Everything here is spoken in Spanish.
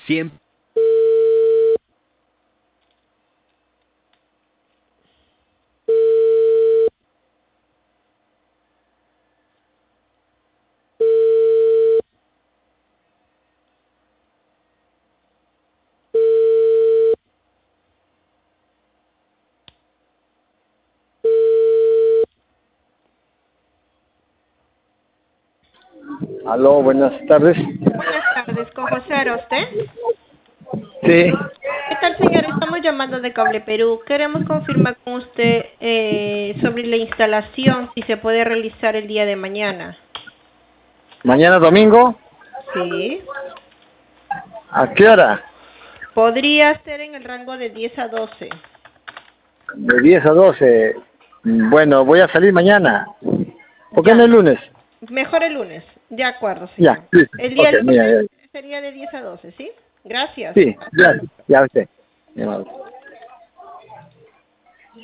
Siempre. Aló, buenas tardes. Buenas tardes, con José Aroste. Sí, ¿Qué tal, señor? Estamos llamando de Cable Perú. Queremos confirmar con usted sobre la instalación, si se puede realizar el día de mañana. mañana domingo, Sí. ¿a qué hora? Podría ser en el rango de 10 a 12. De 10 a 12. Bueno, voy a salir mañana. ¿Por qué no el Ya. lunes? Mejor el lunes. De acuerdo, Ya, señor. sí. El día Ok, mira, lunes ya. sería de 10 a 12, ¿sí? Gracias. Sí, Hasta gracias. luego. Ya usted. Ya,